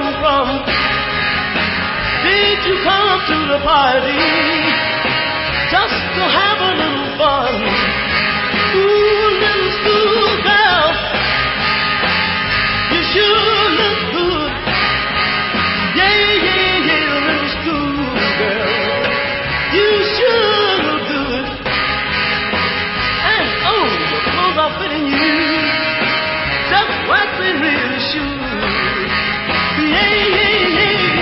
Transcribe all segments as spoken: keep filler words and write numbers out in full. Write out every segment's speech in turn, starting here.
from? Did you come to the party just to have a little fun? Ooh, little schoolgirl, you sure look good. Yeah, yeah, yeah, little schoolgirl, you sure look good. And oh, your clothes are fitting you just what we really should. Yeah, yeah, yeah.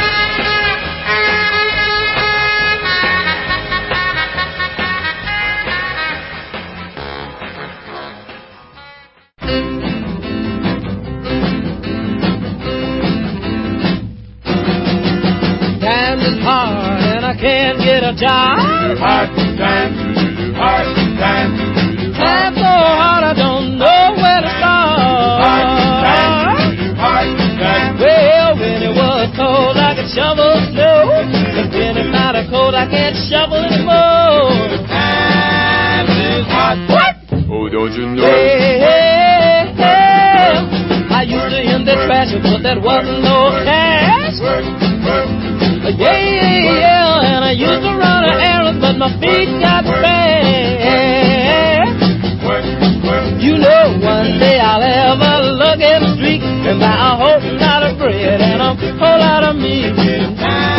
Times is hard and I can't get a job. Hard times, hard times. Times so hard I don't know where to start. Hard times. Well, when it was cold I could shovel snow, but when it's not a cold I can't shovel anymore. Times is hard. What? Oh, don't you know? Hey, hey, hey. I used to in the trash, but that wasn't no cash. Work, work. Yeah, yeah, yeah, and I used to run an errand, but my feet got fast. Work, work. You know, one day I'll have a lucky streak and buy a whole lot of bread and a whole lot of meat.